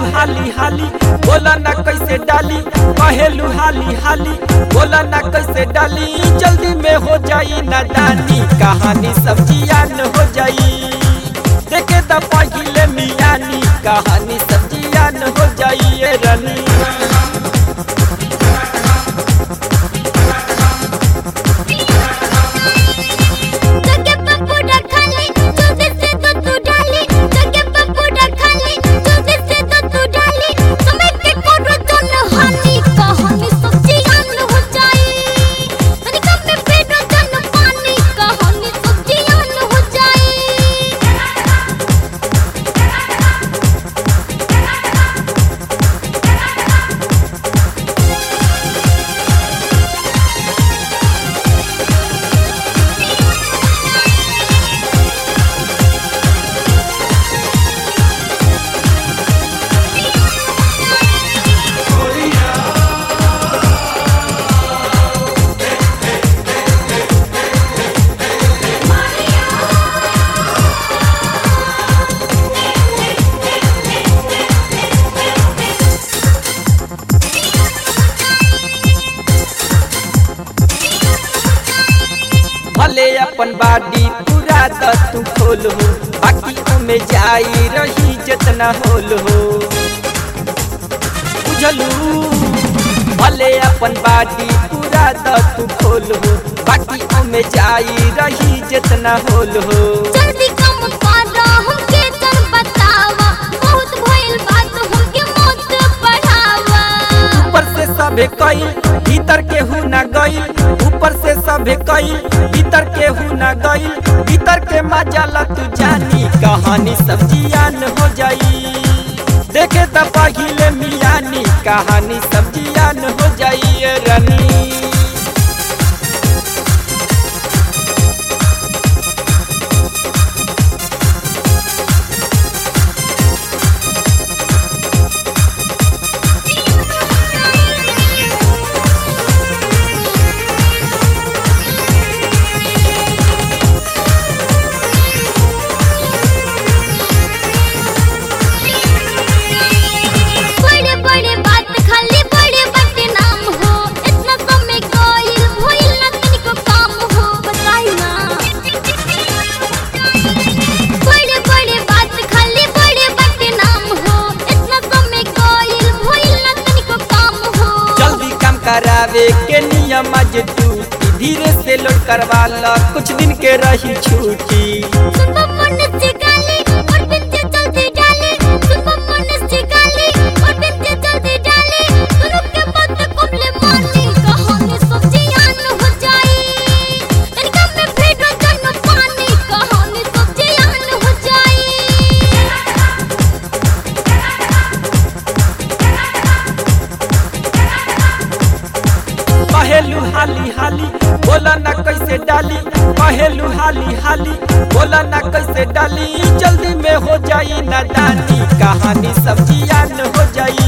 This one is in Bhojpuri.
हाली हाली बोला ना कैसे डाली, कहेलू हाली हाली बोला ना कैसे डाली। जल्दी में हो जाई नादानी, कहानी सब्जियान हो जाई। देखे द पहिले मियानी, कहानी सब्जियान हो जाई ये रानी। भले अपन बाडी पूरा द तू खोल हो, बाकी में जाई रही जितना होल हो, बुझलू। भले अपन बाडी पूरा द तू खोल हो, बाकी में जाई रही जितना होल हो। जल्दी कम कर हमके तन बतावा, बहुत भइल बात हमके मत पढ़ावा। ऊपर से सबे कइल भीतर के हु ना गइल, ऊपर से सबे कइल भीतर के हु ना गइल। भीतर के मजाला तू जानी, कहानी सब्जियान हो जाई। देखे त पहिले मियानी, कहानी सब्जियान हो जाई ये रानी। करावे के नियम आज टूटी, धीरे से लोड करवा ला कुछ दिन के रही छूटी। कहेलू हाली हाली बोला ना कैसे डाली, कहेलू हाली हाली बोला ना कैसे डाली। जल्दी में हो जाई नादानी, कहानी सब्जियान हो जाई।